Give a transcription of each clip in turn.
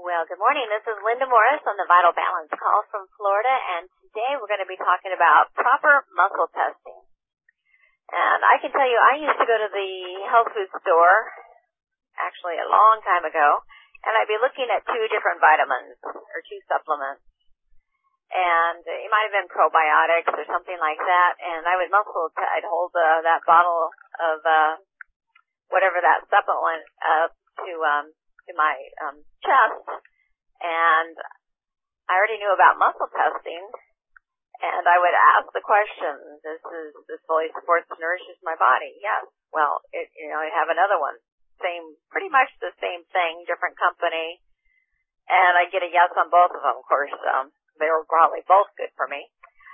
Well, good morning. This is Linda Morris on the Vital Balance Call from Florida, and today we're going to be talking about proper muscle testing. And I can tell you, I used to go to the health food store, actually a long time ago, and I'd be looking at two different vitamins or two supplements. And it might have been probiotics or something like that, and I would I'd hold that bottle of whatever that supplement up to my chest, and I already knew about muscle testing, and I would ask the question, this fully supports and nourishes my body? Yes. Well, I have another one, pretty much the same thing, different company, and I get a yes on both of them. Of course, they were probably both good for me.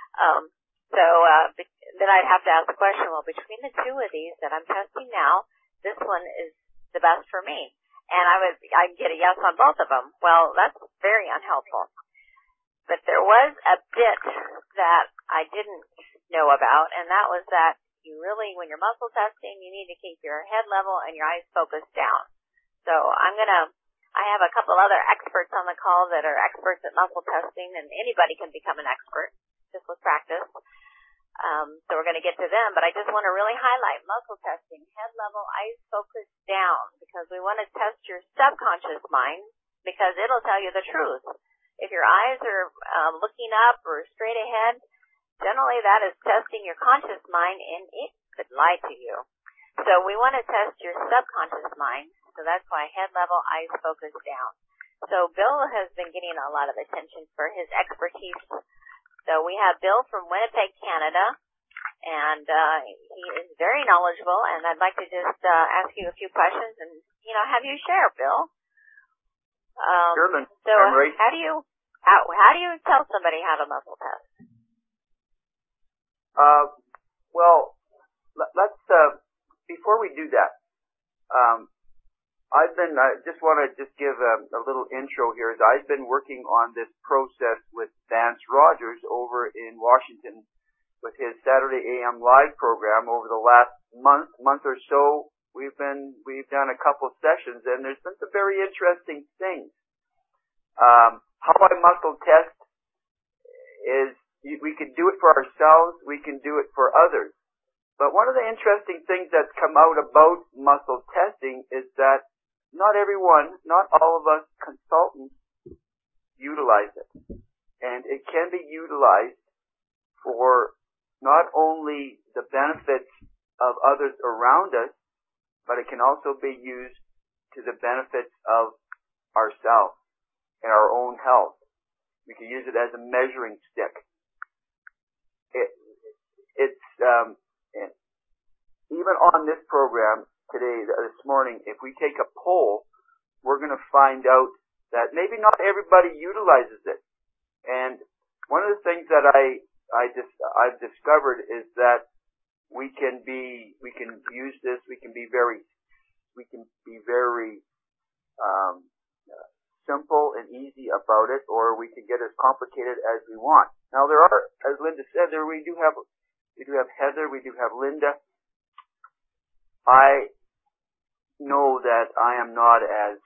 Then I'd have to ask the question, well, between the two of these that I'm testing now, this one is the best for me. And I'd get a yes on both of them. Well, that's very unhelpful. But there was a bit that I didn't know about, and that was that you really, when you're muscle testing, you need to keep your head level and your eyes focused down. So I have a couple other experts on the call that are experts at muscle testing, and anybody can become an expert just with practice. So we're going to get to them, but I just want to really highlight muscle testing, head level, eyes focused down, because we want to test your subconscious mind, because it'll tell you the truth. If your eyes are looking up or straight ahead, generally that is testing your conscious mind, and it could lie to you. So we want to test your subconscious mind, so that's why head level, eyes focused down. So Bill has been getting a lot of attention for his expertise. So we have Bill from Winnipeg, Canada, and he is very knowledgeable, and I'd like to just ask you a few questions and, have you share, Bill. Sure, Lynn. So I'm ready. how do you tell somebody how to muscle test? Well, let's, before we do that, I just want to give a little intro here. I've been working on this process with Vance Rogers over in Washington with his Saturday AM live program over the last month or so. We've done a couple sessions, and there's been some very interesting things. How I muscle test is we can do it for ourselves, we can do it for others. But one of the interesting things that's come out about muscle testing is that not all of us consultants utilize it. And it can be utilized for not only the benefits of others around us, but it can also be used to the benefits of ourselves and our own health. We can use it as a measuring stick. Even on this program today, this morning, if we take a poll, we're going to find out that maybe not everybody utilizes it. And one of the things that I've discovered is that we can use this. We can be very simple and easy about it, or we can get as complicated as we want. Now there are, as Linda said, we do have Heather, we do have Linda. I know that I am not as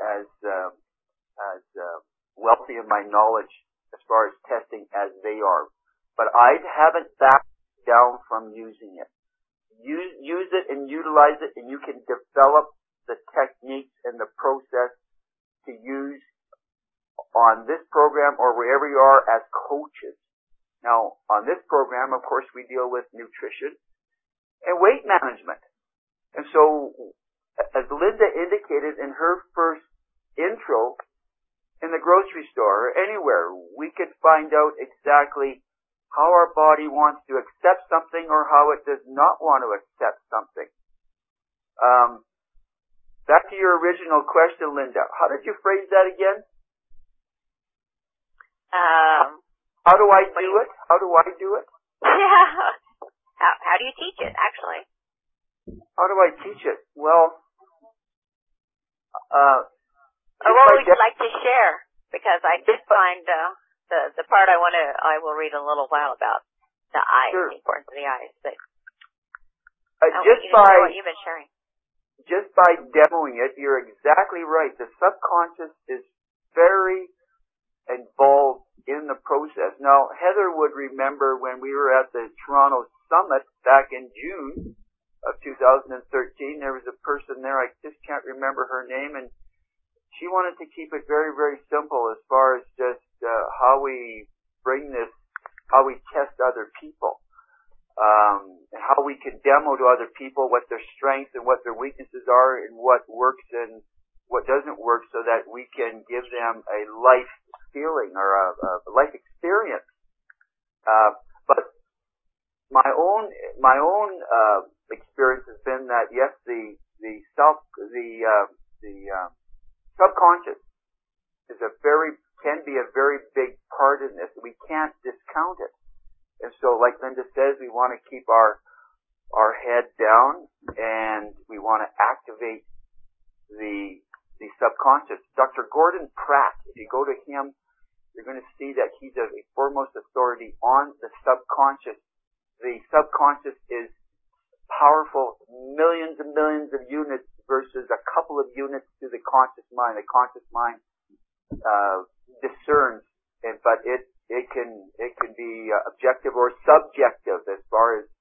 wealthy in my knowledge as far as testing as they are, but I haven't backed down from using it. Use it and utilize it, and you can develop the techniques and the process to use on this program or wherever you are as coaches. Now, on this program, of course, we deal with nutrition and weight management. And so, as Linda indicated in her first intro, in the grocery store or anywhere, we could find out exactly how our body wants to accept something or how it does not want to accept something. Back to your original question, Linda. How did you phrase that again? How do I do it? How do I do it? Yeah. How do you teach it, actually? How do I teach it? Well, or what would you like to share? Because I did find the part I will read in a little while about the eyes, sure. The importance of the eyes. But what you've been sharing. Just by demoing it, you're exactly right. The subconscious is very involved in the process. Now, Heather would remember when we were at the Toronto Summit back in June of 2013, there was a person there, I just can't remember her name, and she wanted to keep it very, very simple as far as just how we bring this, how we test other people, and how we can demo to other people what their strengths and what their weaknesses are and what works and what doesn't work, so that we can give them a life feeling or a life experience. But my own experience has been that yes, the subconscious can be a very big part in this. We can't discount it. And so, like Linda says, we want to keep our head down, and we want to activate the subconscious. Dr. Gordon Pratt, if you go to him, you're going to see that he's a foremost authority on the subconscious. The subconscious is powerful, millions and millions of units versus a couple of units to the conscious mind. The conscious mind discerns, but it can be objective or subjective as far as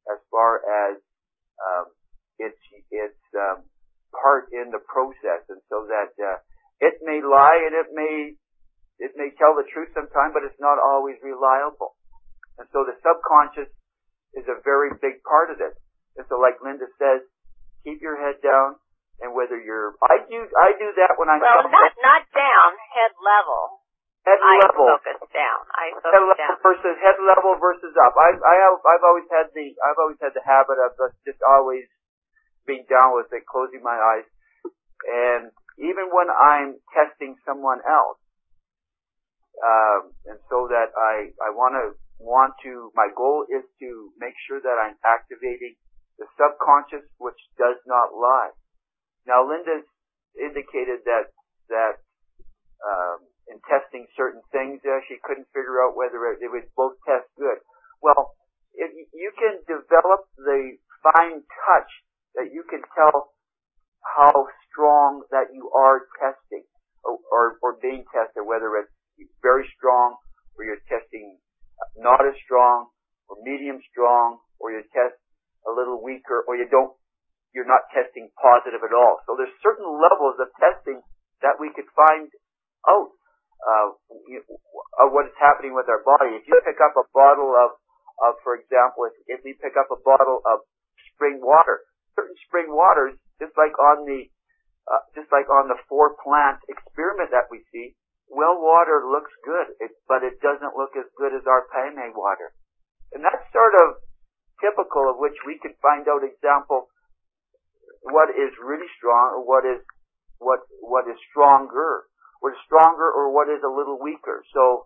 its part in the process, and so that it may lie and it may tell the truth sometime, but it's not always reliable. And so the subconscious is a very big part of it. And so, like Linda says, keep your head down, and whether I do that when I'm not down, head level. Head level. I focus down. Head level versus up. I've always had the habit of just always being down with it, closing my eyes, and even when I'm testing someone else, and so that my goal is to make sure that I'm activating the subconscious, which does not lie. Now, Linda's indicated that in testing certain things, she couldn't figure out whether it would both test good. Well, if you can develop the fine touch that you can tell how strong that you are testing or being tested, whether it's very strong or you're testing not as strong or medium strong, or you test a little weaker, or you're not testing positive at all. So there's certain levels of testing that we could find out of what is happening with our body. If you pick up a bottle of for example, if we pick up a bottle of spring water, certain spring waters, just like on the 4-plant experiment that we see, well water looks good, but it doesn't look as good as our Pame water. And that's sort of typical of which we can find out example what is really strong or what is stronger. What is stronger or what is a little weaker. So,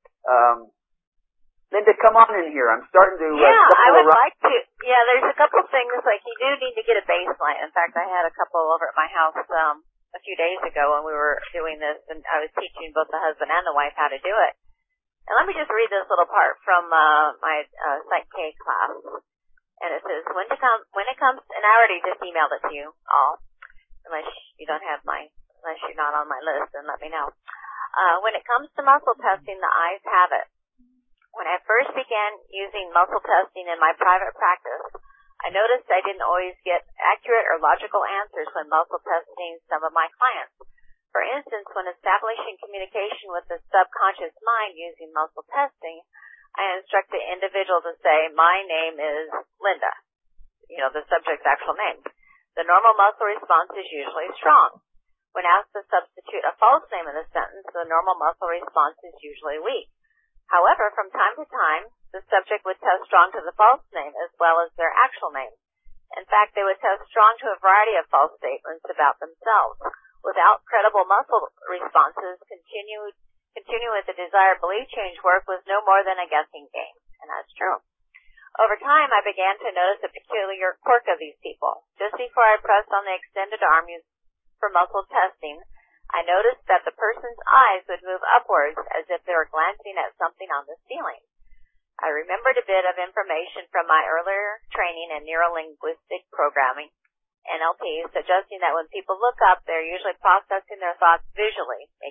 Linda, come on in here. I'm starting to... I would like to. Yeah, there's a couple things, like you do need to get a baseline. In fact, I had a couple over at my house a few days ago when we were doing this, and I was teaching both the husband and the wife how to do it. And let me just read this little part from my Psych K class. And it says, when it comes, and I already just emailed it to you all, unless you're not on my list, then let me know. When it comes to muscle testing, the eyes have it. When I first began using muscle testing in my private practice, I noticed I didn't always get accurate or logical answers when muscle testing some of my clients. For instance, when establishing communication with the subconscious mind using muscle testing, I instruct the individual to say, my name is Linda, the subject's actual name. The normal muscle response is usually strong. When asked to substitute a false name in the sentence, the normal muscle response is usually weak. However, from time to time, the subject would test strong to the false name as well as their actual name. In fact, they would test strong to a variety of false statements about themselves. Without credible muscle responses, continue with the desired belief change work was no more than a guessing game. And that's true. Over time, I began to notice a peculiar quirk of these people. Just before I pressed on the extended arm used for muscle testing, I noticed that the person's eyes would move upwards as if they were glancing at something on the ceiling. I remembered a bit of information from my earlier training in neuro-linguistic programming, NLP, suggesting that when people look up, they're usually processing their thoughts visually, making pictures.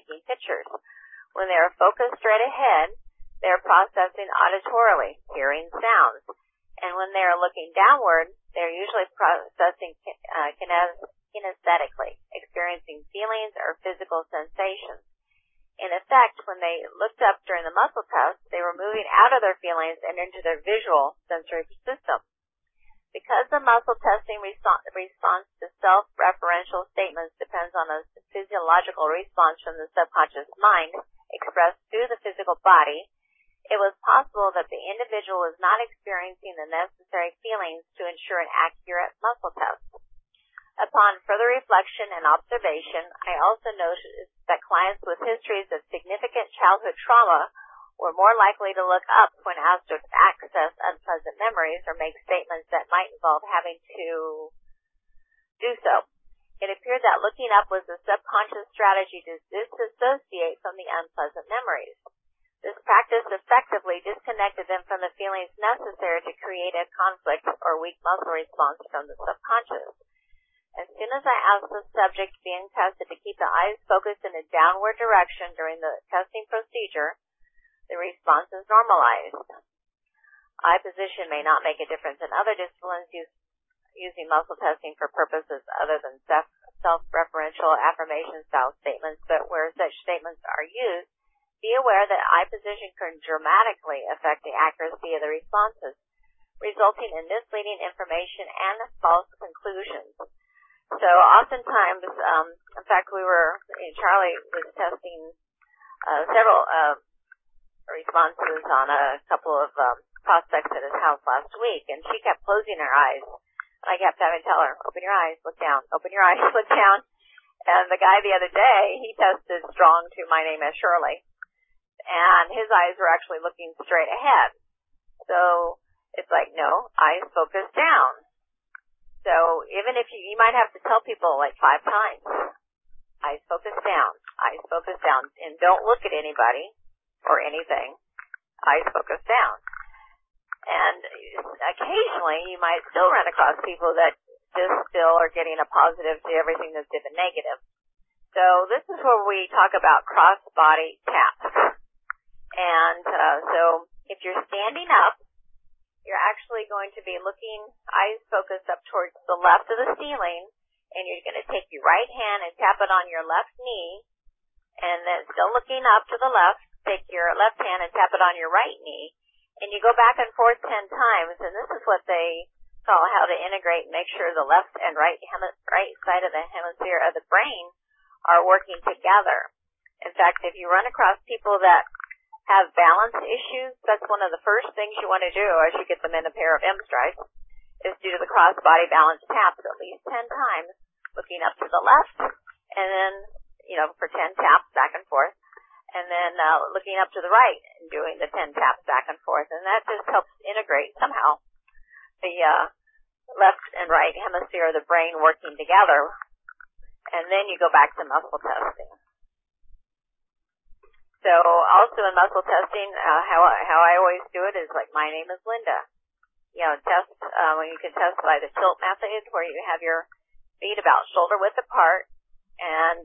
gestures. When they are focused straight ahead, they are processing auditorily, hearing sounds. And when they are looking downward, they are usually processing kinesthetically, experiencing feelings or physical sensations. In effect, when they looked up during the muscle test, they were moving out of their feelings and into their visual sensory system. Because the muscle testing response to self-referential statements depends on a physiological response from the subconscious mind expressed through the physical body, it was possible that the individual was not experiencing the necessary feelings to ensure an accurate muscle test. Upon further reflection and observation, I also noticed that clients with histories of significant childhood trauma were more likely to look up when asked to access unpleasant memories or make statements that might involve having to do so. It appeared that looking up was a subconscious strategy to disassociate from the unpleasant memories. This practice effectively disconnected them from the feelings necessary to create a conflict or weak muscle response from the subconscious. As soon as I asked the subject being tested to keep the eyes focused in a downward direction during the testing procedure, the response is normalized. Eye position may not make a difference in other disciplines using muscle testing for purposes other than self-referential affirmation-style statements, but where such statements are used, be aware that eye position can dramatically affect the accuracy of the responses, resulting in misleading information and false conclusions. So oftentimes, in fact, Charlie was testing several responses on a couple of prospects at his house last week, and she kept closing her eyes. I kept having to tell her, open your eyes, look down, open your eyes, look down. And the guy the other day, he tested strong to my name is Shirley, and his eyes were actually looking straight ahead. So it's like, no, eyes focus down. So even if you might have to tell people like 5 times, eyes focus down, and don't look at anybody or anything, eyes focus down. And occasionally you might still run across people that just still are getting a positive to everything that's given negative. So this is where we talk about cross-body taps. And so if you're standing up, you're actually going to be looking, eyes focused up towards the left of the ceiling, and you're going to take your right hand and tap it on your left knee, and then still looking up to the left, take your left hand and tap it on your right knee, and you go back and forth 10 times, and this is what they call how to integrate and make sure the left and right side of the hemisphere of the brain are working together. In fact, if you run across people that have balance issues, that's one of the first things you want to do as you get them in a pair of M-Strides, is do the cross-body balance taps at least 10 times, looking up to the left, and then, for 10 taps back and forth, and then looking up to the right and doing the 10 taps back and forth. And that just helps integrate somehow the left and right hemisphere of the brain working together. And then you go back to muscle testing. So also in muscle testing, how I always do it is like, my name is Linda. Test, you can test by the tilt method where you have your feet about shoulder width apart and,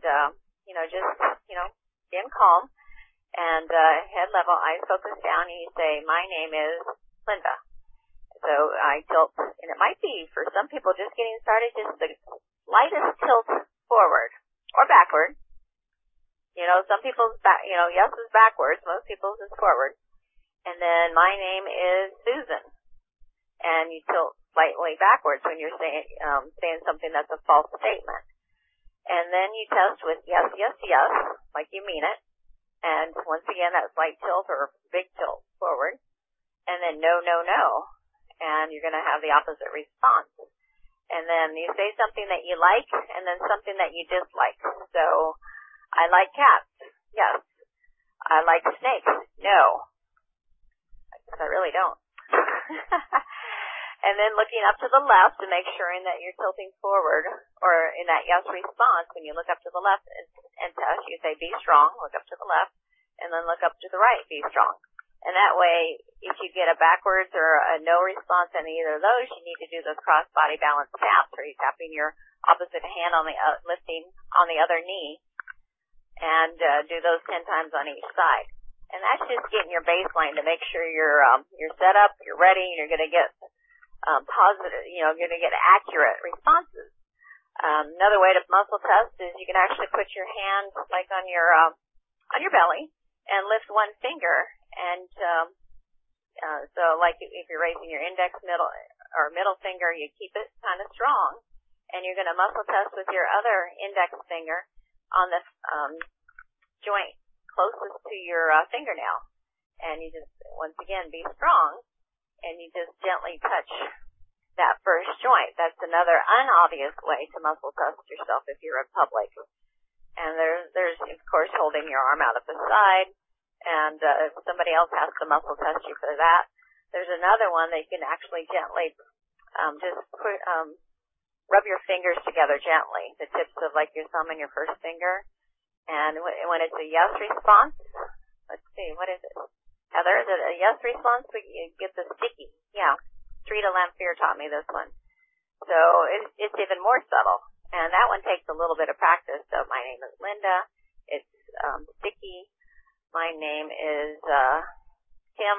being calm and, head level, eyes focus down, and you say, my name is Linda. So I tilt, and it might be for some people just getting started, just the lightest tilt forward or backward. Some people's yes is backwards, most people's is forward. And then my name is Susan. And you tilt slightly backwards when you're saying something that's a false statement. And then you test with yes, yes, yes, like you mean it. And once again, that slight tilt or big tilt forward. And then no, no, no. And you're going to have the opposite response. And then you say something that you like and then something that you dislike. So, I like cats. Yes. I like snakes. No. I really don't. And then looking up to the left to make sure that you're tilting forward, or in that yes response, when you look up to the left and test, you say be strong, look up to the left, and then look up to the right, be strong. And that way, if you get a backwards or a no response in either of those, you need to do those cross-body balance taps, where you're tapping your opposite hand on the lifting on the other knee. and do those 10 times on each side. And that's just getting your baseline to make sure you're set up, you're ready, and you're going to get positive, going to get accurate responses. Another way to muscle test is you can actually put your hand like on your belly and lift one finger, and so like if you're raising your index, middle finger, you keep it kind of strong, and you're going to muscle test with your other index finger on the joint closest to your fingernail, and you just once again be strong, and you just gently touch that first joint. That's another unobvious way to muscle test yourself if you're in public. And there's of course holding your arm out at the side, and if somebody else has to muscle test you for that. There's another one that you can actually gently just rub your fingers together gently, the tips of like your thumb and your first finger. And when it's a yes response, let's see, what is it? Heather, is it a yes response? We get the sticky. Yeah. Rita Lamphere taught me this one. So it's even more subtle. And that one takes a little bit of practice. So my name is Linda. It's sticky. My name is Kim.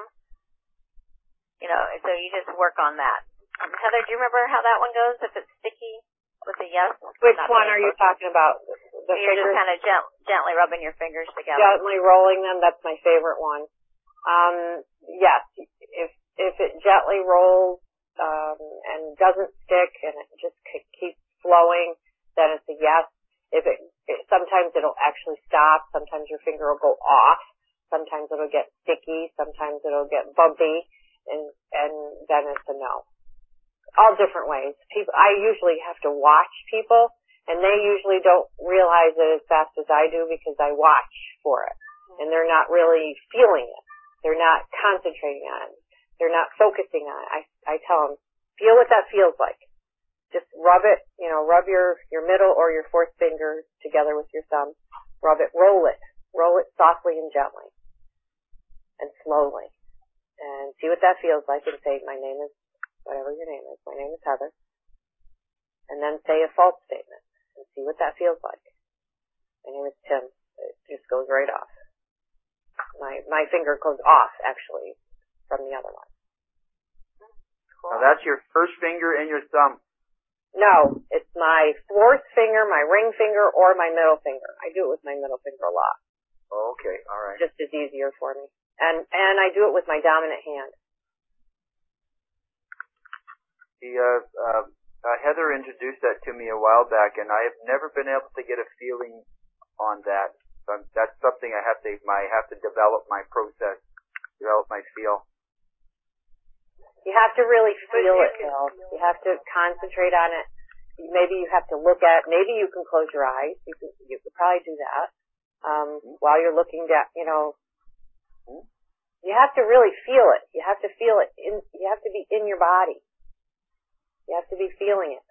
So you just work on that. Heather, do you remember how that one goes? If it's sticky with a yes? Which one are you talking about? You're just kind of gently rubbing your fingers together. Gently rolling them. That's my favorite one. Yes. If it gently rolls and doesn't stick and it just keeps flowing, then it's a yes. If sometimes it'll actually stop. Sometimes your finger will go off. Sometimes it'll get sticky. Sometimes it'll get bumpy, and then it's a no. All different ways. I usually have to watch people, and they usually don't realize it as fast as I do because I watch for it, and they're not really feeling it. They're not concentrating on it. They're not focusing on it. I tell them, feel what that feels like. Just rub it, rub your middle or your fourth finger together with your thumb. Rub it, roll it softly and gently and slowly, and see what that feels like, and say, my name is, whatever your name is, my name is Heather, and then say a false statement and see what that feels like. My name is Tim. It just goes right off. My finger goes off, actually, from the other one. Cool. Now that's your first finger and your thumb. No, it's my fourth finger, my ring finger, or my middle finger. I do it with my middle finger a lot. Oh, okay, all right. Just as easier for me. And I do it with my dominant hand. Heather introduced that to me a while back, and I have never been able to get a feeling on that. That's something I have to develop my process, develop my feel. You have to really feel it, Bill. You have to concentrate on it. Maybe you have to look at. Maybe you can close your eyes. You could probably do that while you're looking down. You have to really feel it. You have to feel it. You have to be in your body. You have to be feeling it.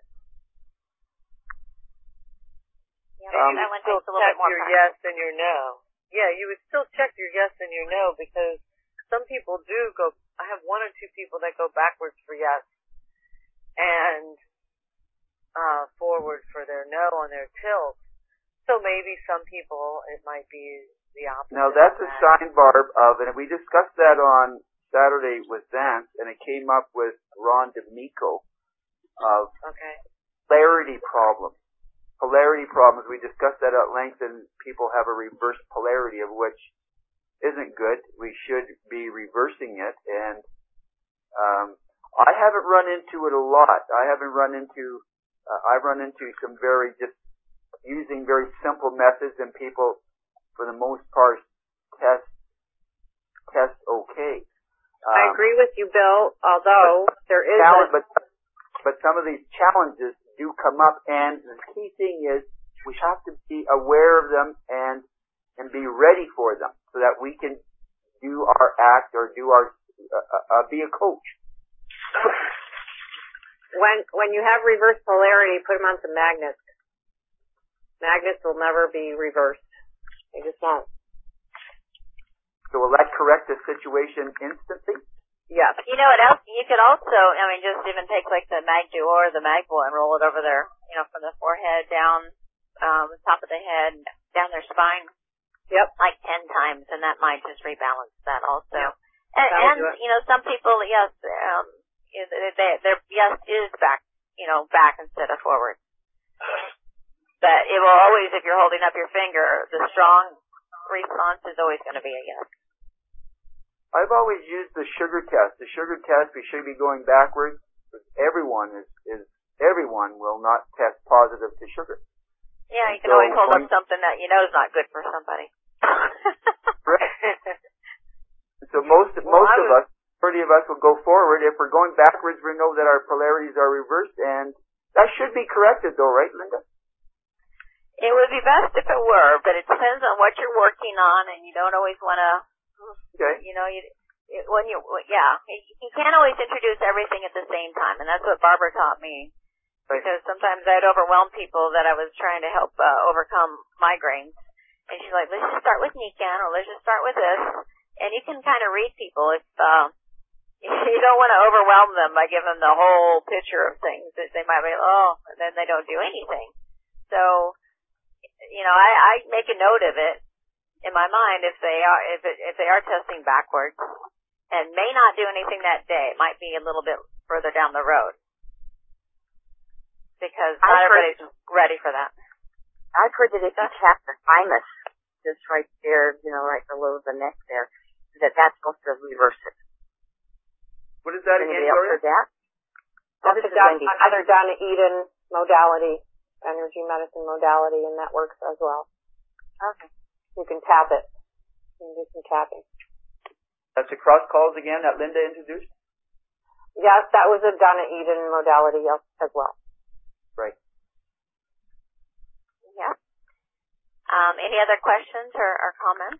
Yeah, that one takes a little bit more your yes and your no. Yeah, you would still check your yes and your no, because some people do go. I have one or two people that go backwards for yes and forward for their no on their tilt. So maybe some people, it might be the opposite. Now that's a sign, Barb, and we discussed that on Saturday with Vance, and it came up with Ron D'Amico of polarity problems. Polarity problems, we discussed that at length, and people have a reverse polarity, of which isn't good. We should be reversing it, and I haven't run into it a lot. I've run into some just using very simple methods, and people, for the most part, test okay. I agree with you, Bill, although there is but some of these challenges do come up, and the key thing is we have to be aware of them and be ready for them, so that we can do our act or do our be a coach. When you have reverse polarity, put them on some magnets. Magnets will never be reversed. They just won't. So will that correct the situation instantly? Yes. You know what else? You could also, just even take like the Mag Duo or the Magbull and roll it over there, from the forehead down, the top of the head, down their spine, Yep. like 10 times, and that might just rebalance that also. Yep. And some people, yes, their yes is back, back instead of forward. But it will always, if you're holding up your finger, the strong response is always going to be a yes. I've always used the sugar test. The sugar test, we should be going backwards. Everyone everyone will not test positive to sugar. Yeah, you can always hold up something that you know is not good for somebody. Right. So most of us, 30 of us will go forward. If we're going backwards, we know that our polarities are reversed, and that should be corrected though, right, Linda? It would be best if it were, but it depends on what you're working on, and you don't always want to, okay. You can't always introduce everything at the same time, and that's what Barbara taught me. Right. Because sometimes I'd overwhelm people that I was trying to help overcome migraines. And she's like, let's just start with Nican, or let's just start with this. And you can kind of read people if you don't want to overwhelm them by giving them the whole picture of things. They might be, and then they don't do anything. So, I make a note of it in my mind if they are testing backwards and may not do anything that day. It might be a little bit further down the road because not everybody's ready for that. I've heard that if you tap the thymus, just right there, right below the neck there, that's supposed to reverse it. What is that again, Gloria? That? That's another Donna Eden modality, energy medicine modality, and that works as well. Okay. You can tap it. You can do some tapping. That's the cross calls again that Linda introduced? Yes, that was a Donna Eden modality as well. Right. Yeah. Any other questions or comments?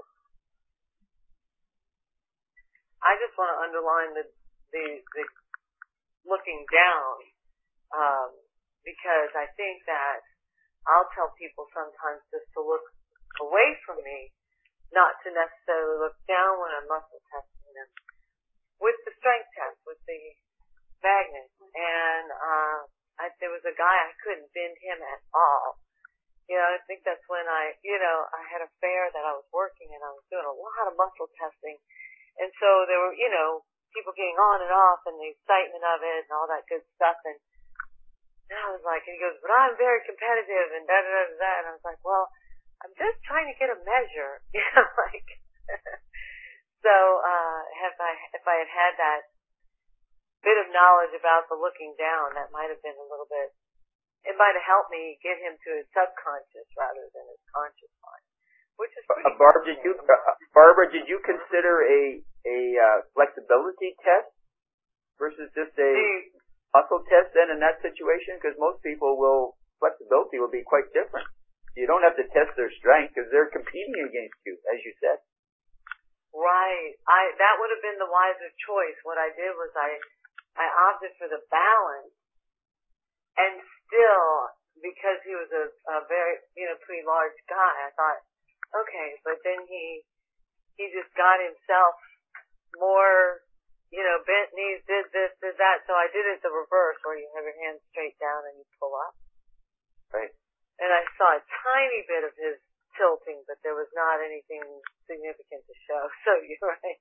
I just want to underline the looking down, because I think that I'll tell people sometimes just to look away from me, not to necessarily look down when I'm muscle testing them. With the strength test, with the magnet, and there was a guy, I couldn't bend him at all. I think that's when I had a fair that I was working, and I was doing a lot of muscle testing. And so there were, people getting on and off and the excitement of it and all that good stuff. And I was like, and he goes, but I'm very competitive and da-da-da-da. And I was like, well, I'm just trying to get a measure, So, if I had had that bit of knowledge about the looking down, that might have been a little bit, it might have helped me get him to his subconscious rather than his conscious mind. Which is pretty Barbara, did you consider a flexibility test versus just a muscle test then in that situation? Because most people flexibility will be quite different. You don't have to test their strength because they're competing against you, as you said. Right. That would have been the wiser choice. What I did was I opted for the balance, and still, because he was a very, pretty large guy, I thought, okay, but then he just got himself more, bent knees, did this, did that. So I did it the reverse, where you have your hands straight down and you pull up. Right. And I saw a tiny bit of his tilting, but there was not anything significant to show. So you're right.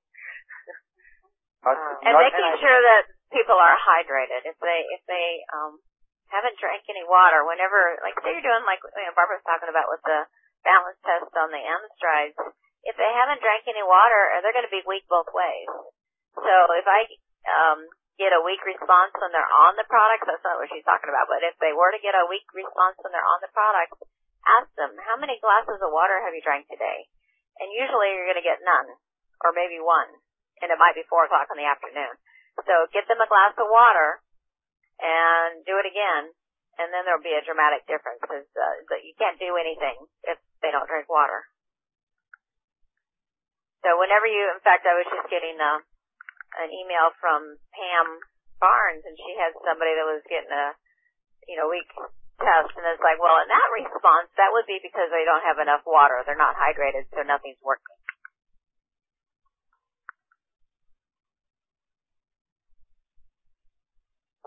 And making sure that people are hydrated. If they haven't drank any water, whenever, like say you're doing like Barbara's talking about with the balance test on the M strides, if they haven't drank any water, they're going to be weak both ways. So if I get a weak response when they're on the product, that's not what she's talking about, but if they were to get a weak response when they're on the product, ask them, how many glasses of water have you drank today? And usually you're going to get none, or maybe one, and it might be 4 o'clock in the afternoon. So get them a glass of water and do it again, and then there'll be a dramatic difference, because you can't do anything if they don't drink water. So whenever in fact, I was just getting an email from Pam Barnes, and she had somebody that was getting a weak test, and it's like, well, in that response, that would be because they don't have enough water. They're not hydrated, so nothing's working.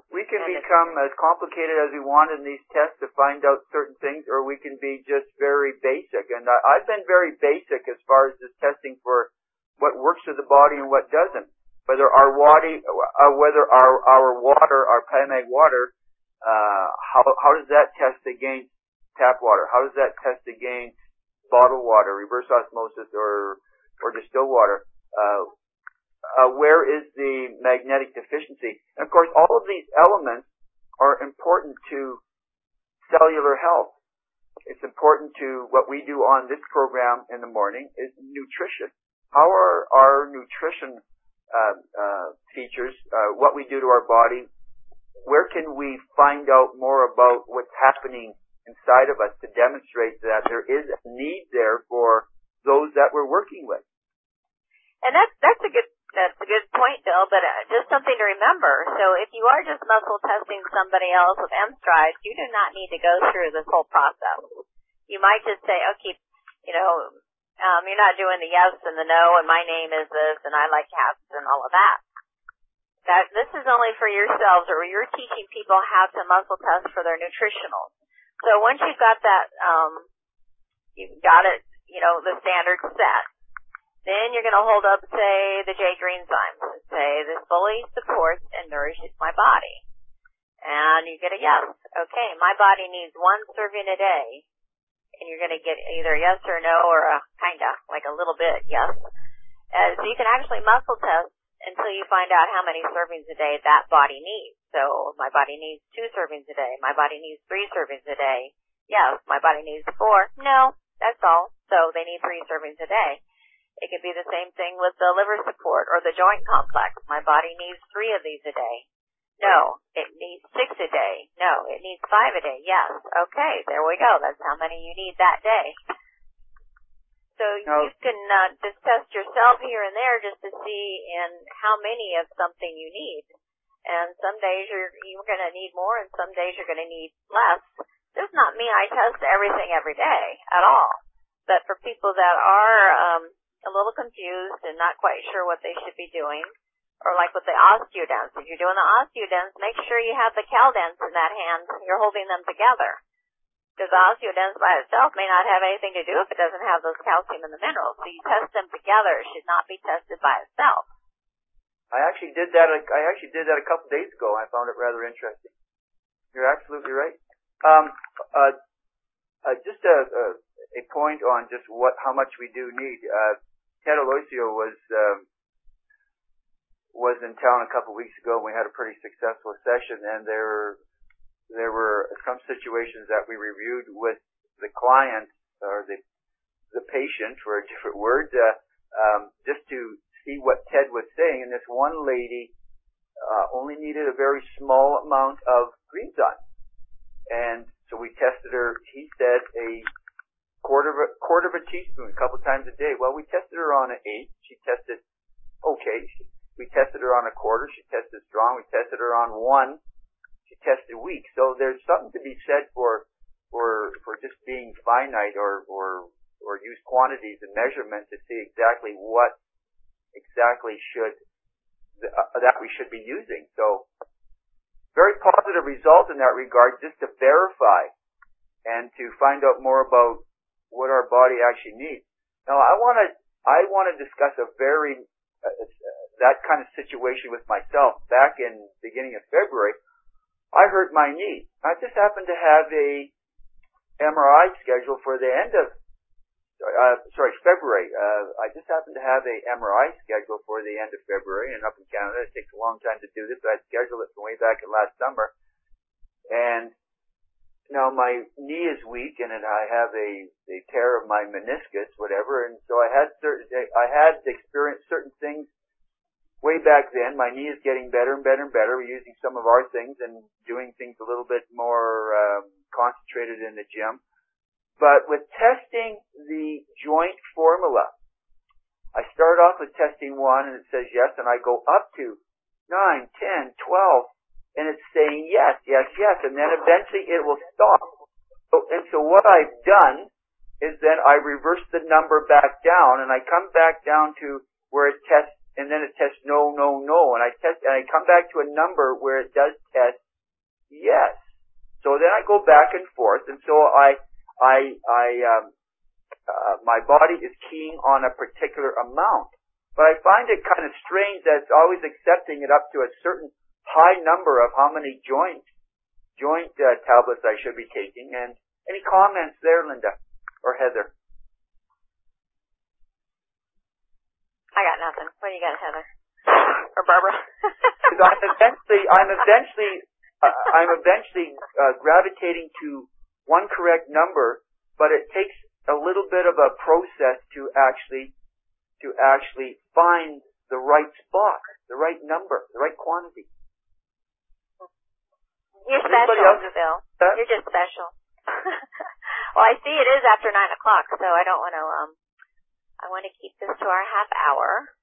We can become as complicated as we want in these tests to find out certain things, or we can be just very basic. And I've been very basic as far as this testing for what works for the body and what doesn't. Whether our water, our Pamag water, how does that test against tap water? How does that test against bottled water, reverse osmosis, or distilled water? Where is the magnetic deficiency? And of course, all of these elements are important to cellular health. It's important to what we do on this program in the morning is nutrition. How are our nutrition features, what we do to our body? Where can we find out more about what's happening inside of us to demonstrate that there is a need there for those that we're working with? And that's a good point, Bill, but just something to remember. So if you are just muscle testing somebody else with M-Strides, you do not need to go through this whole process. You might just say, okay, you're not doing the yes and the no, and my name is this, and I like cats and all of that. This is only for yourselves, or you're teaching people how to muscle test for their nutritionals. So once you've got that, you've got it, the standard set. Then you're going to hold up, say, the J. Greenzymes and say, this fully supports and nourishes my body. And you get a yes. Okay, my body needs 1 serving a day. And you're going to get either a yes or a no or a kinda, like a little bit yes. So you can actually muscle test until you find out how many servings a day that body needs. So my body needs 2 servings a day. My body needs 3 servings a day. Yes, my body needs 4. No, that's all. So they need 3 servings a day. It could be the same thing with the liver support or the joint complex. My body needs 3 of these a day. No, it needs 6 a day. No, it needs 5 a day. Yes. Okay, there we go. That's how many you need that day. So you can just test yourself here and there just to see in how many of something you need. And some days you're going to need more, and some days you're going to need less. Does not mean I test everything every day at all. But for people that are a little confused and not quite sure what they should be doing, or like with the osteodents. If you're doing the osteodents, make sure you have the caldents in that hand. You're holding them together. Because the osteodents by itself may not have anything to do if it doesn't have those calcium and the minerals. So you test them together. It should not be tested by itself. I actually did that a couple days ago. I found it rather interesting. You're absolutely right. Just a point on just how much we do need. Ted Aloisio was in town a couple of weeks ago, and we had a pretty successful session, and there were some situations that we reviewed with the client or the patient, for a different word, just to see what Ted was saying. And this one lady only needed a very small amount of Greenzyme, and so we tested her. He said a quarter of a teaspoon a couple times a day. Well, we tested her on an 8. She tested okay. We tested her on a quarter. She tested strong. We tested her on 1. She tested weak. So there's something to be said for just being finite or use quantities and measurement to see exactly what that we should be using. So very positive result in that regard, just to verify and to find out more about what our body actually needs. Now, I want to discuss a very that kind of situation with myself. Back in beginning of February, I hurt my knee. I just happened to have a MRI scheduled for the end of February. I just happened to have a MRI scheduled for the end of February, and up in Canada, it takes a long time to do this. So I scheduled it from way back in last summer, and now my knee is weak, and I have a tear of my meniscus, whatever, and so I had experienced certain things way back then. My knee is getting better and better and better. We're using some of our things and doing things a little bit more concentrated in the gym. But with testing the joint formula, I start off with testing 1, and it says yes, and I go up to 9, 10, 12. And it's saying yes, yes, yes, and then eventually it will stop. So what I've done is then I reverse the number back down, and I come back down to where it tests, and then it tests no, no, no, and I come back to a number where it does test Yes. So then I go back and forth, and so my body is keying on a particular amount. But I find it kind of strange that it's always accepting it up to a certain high number of how many joint tablets I should be taking. And any comments there, Linda or Heather? I got nothing. What do you got, Heather? Or Barbara? I'm eventually gravitating to one correct number, but it takes a little bit of a process to actually find the right spot, the right number, the right quantity. You're special, Bill. You're just special. Well, I see it is after 9 o'clock, so I don't want to. I want to keep this to our half hour.